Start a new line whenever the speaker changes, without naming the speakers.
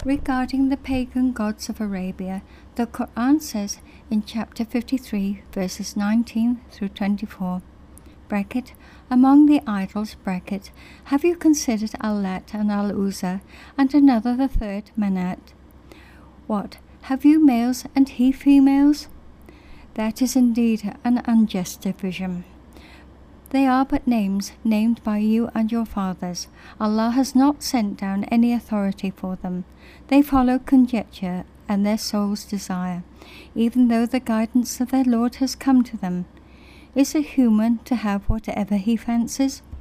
Regarding the pagan gods of Arabia, the Quran says in chapter 53, verses 19 through 24, bracket, among the idols, bracket, have you considered Al-Lat and Al-Uzza, and another the third, Manat? What, have you males and he females? That is indeed an unjust division. They are but names named by you and your fathers. Allah has not sent down any authority for them. They follow conjecture and their soul's desire, even though the guidance of their Lord has come to them. Is a human to have whatever he fancies?